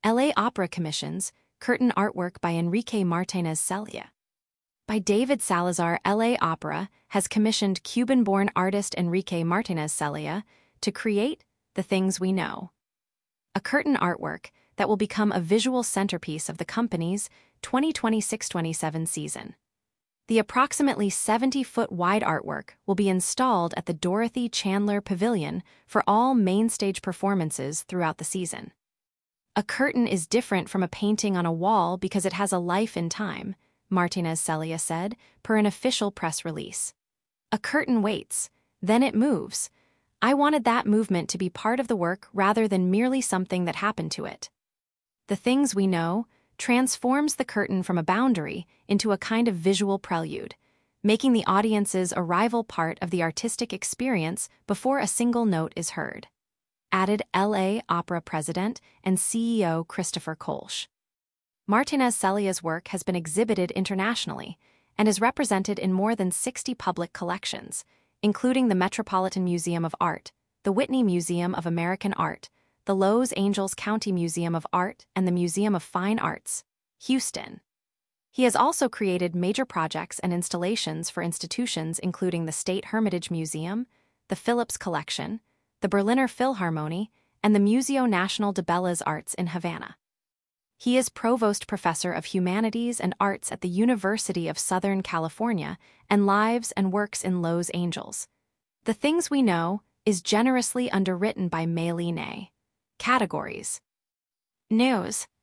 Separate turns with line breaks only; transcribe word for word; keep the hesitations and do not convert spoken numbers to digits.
L A Opera commissions curtain artwork by Enrique Martinez Celia. By David Salazar, L A Opera has commissioned Cuban-born artist Enrique Martinez Celia to create The Things We Know, a curtain artwork that will become a visual centerpiece of the company's twenty twenty-six twenty-seven season. The approximately seventy-foot wide artwork will be installed at the Dorothy Chandler Pavilion for all main-stage performances throughout the season. A curtain is different from a painting on a wall because it has a life in time, Martinez Celia said, per an official press release. A curtain waits, then it moves. I wanted that movement to be part of the work rather than merely something that happened to it. The Things We Know transforms the curtain from a boundary into a kind of visual prelude, making the audience's arrival part of the artistic experience before a single note is heard, added L A Opera president and C E O Christopher Kolsch. Martinez Celia's work has been exhibited internationally and is represented in more than sixty public collections, including the Metropolitan Museum of Art, the Whitney Museum of American Art, the Los Angeles County Museum of Art, and the Museum of Fine Arts, Houston. He has also created major projects and installations for institutions including the State Hermitage Museum, the Phillips Collection, the Berliner Philharmonie, and the Museo Nacional de Bellas Artes in Havana. He is Provost Professor of Humanities and Arts at the University of Southern California and lives and works in Los Angeles. The Things We Know is generously underwritten by Mei Li Nei. Categories: News.